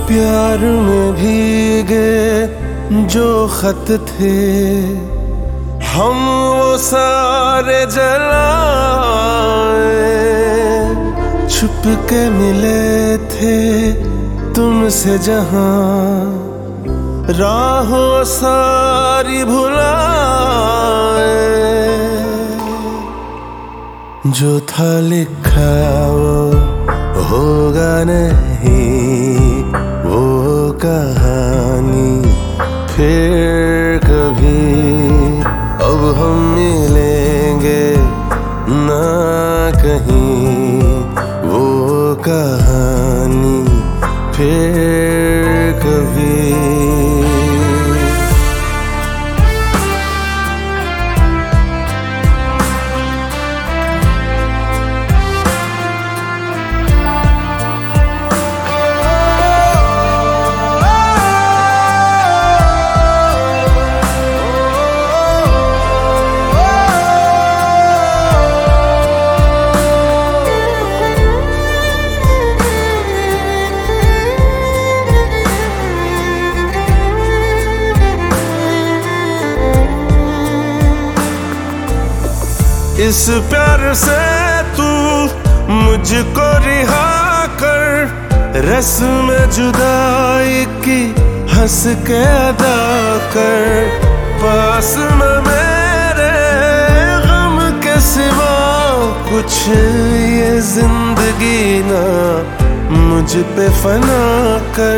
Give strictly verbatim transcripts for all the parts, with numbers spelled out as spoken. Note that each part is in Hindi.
प्यार में भीगे जो खत थे, हम वो सारे जलाए। छुप के मिले थे तुमसे जहां, राहों सारी भुलाए। जो था लिखा वो होगा नहीं, वो कहानी फिर कभी। अब हम मिलेंगे ना कहीं, वो कहानी फिर कभी। इस प्यार से तू मुझको रिहा कर, रस्म जुदाई की हंस के अदा कर। पास में मेरे गम के सिवा कुछ ये जिंदगी ना मुझ पे फना कर।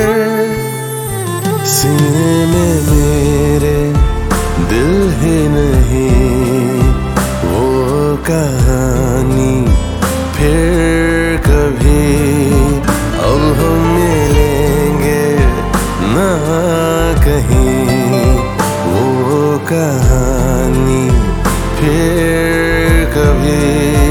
सीने में मेरे दिल ही नहीं, वो कहानी फिर कभी। अब हम मिलेंगे ना कहीं, वो कहानी फिर कभी।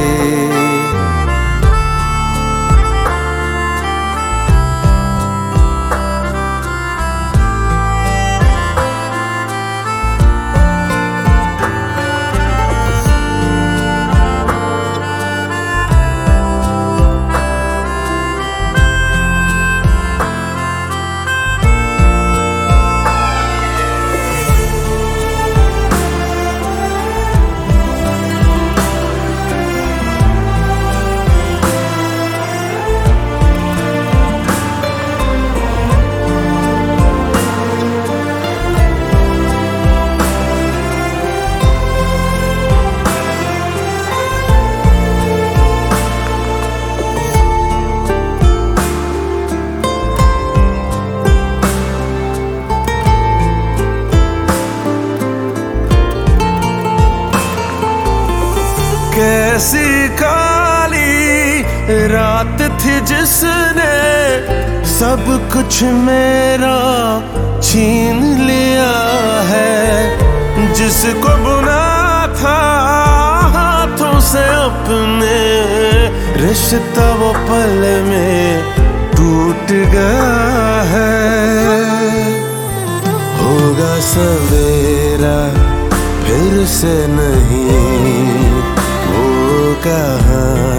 कैसी काली रात थी जिसने सब कुछ मेरा छीन लिया है। जिसको बुना था हाथों से अपने, रिश्ता वो पल में टूट गया है। होगा सवेरा फिर से नहीं, वो कहानी